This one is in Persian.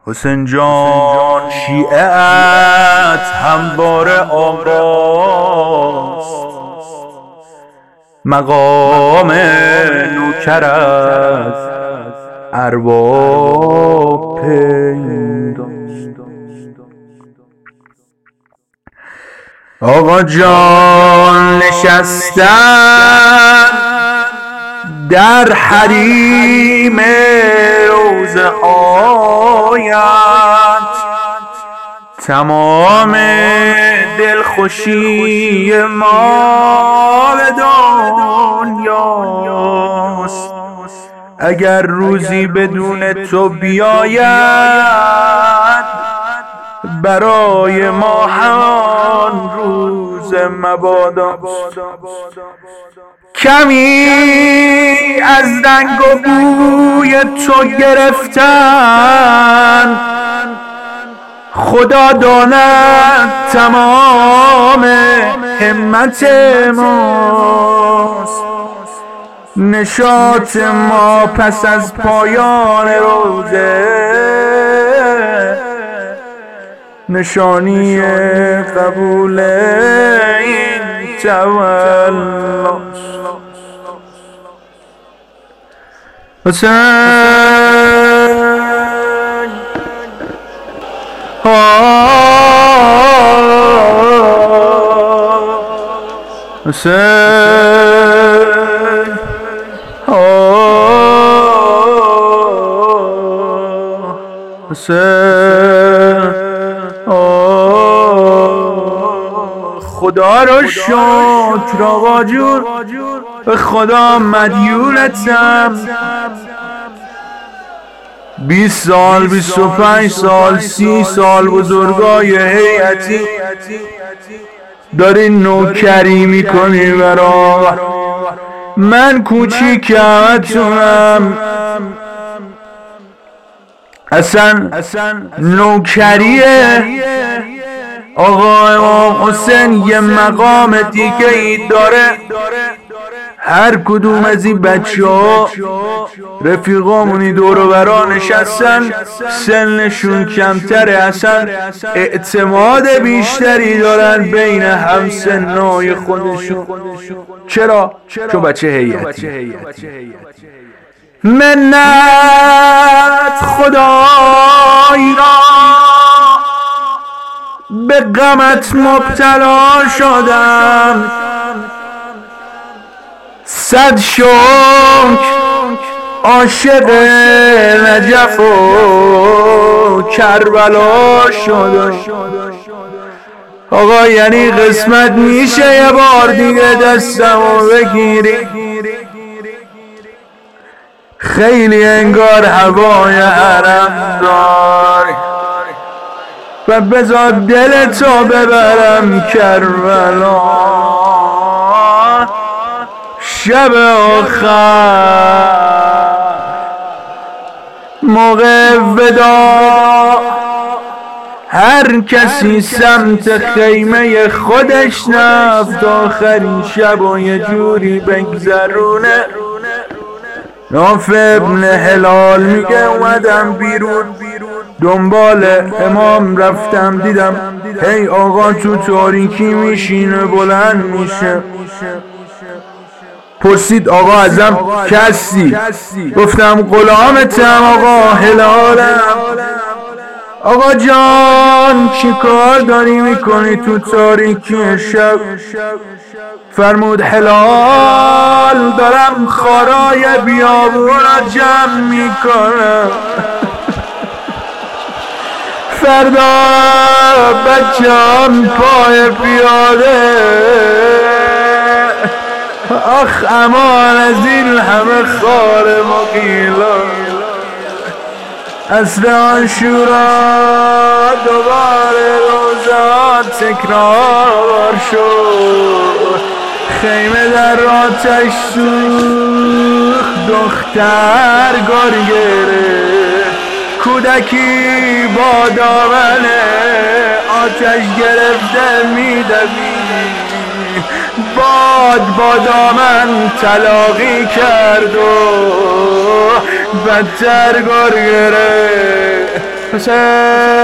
حسین جان شیعت همواره آقاست، مقام نوکر از ارباب پیداست. آقا جان نشستن در حریم روضه هایت، تمام دلخوشی ما به دنیاست. اگر روزی بدون تو بیاید، برای ما همان روز مباداست. کمی از رنگ و بوی تو گرفتن، خدا داند تمام همت ماست. نشاط ما پس از پایان روزه، نشانی قبول این تولاست. حسین حسین حسین خدا رو شکر آقا جون، به خدا مدیونتم. 20 سال 25 سال 30 سال بزرگای هیئتی داری نوکری میکنی برا من، کوچیکتونم. اصلا نوکریه آقا امام حسین یه مقام دیگه ای داره. هر کدوم از این بچه ها رفیقامونی دور و برا نشستن، سنشون کمتره، اصلا اعتماد بیشتری دارن بین همسنای خودشون. چرا؟ چون بچه هیئتی. منت خدای را به غمت مبتلا شدم، 100 شکر عاشق نجف و کربلا شدم. آقا یعنی قسمت میشه یه بار دیگه دستمو بگیری؟ خیلی انگار هوای حرم داری و بذار دلتو ببرم کربلا. شب آخر موقع ودا، هر کسی سمت خیمه خودش رفت، آخرین شب و یه جوری بگذرونه. ناف ابن هلال میگه اومدم بیرون، دنبال امام رفتم، دیدم هی آقا تو تاریکی میشینه بلند میشه. پرسید آقا ازم کسی؟ گفتم غلامتم آقا هلالم. آقا جان چی کار داری میکنی تو تاریکی شب؟ فرمود هلال دارم خارای بیابون را جمع میکنم، فردا بچم پای پیاده. آخ امان از این همه خار مقیلا. عصر عاشورا دوباره روزا تکرار شد، خیمه در آتش سوخت، دختر گرگره، کودکی با دامن آتش گرفته میدوید. باد با دامن تلاقی کرد و بدتر گرگره. حسین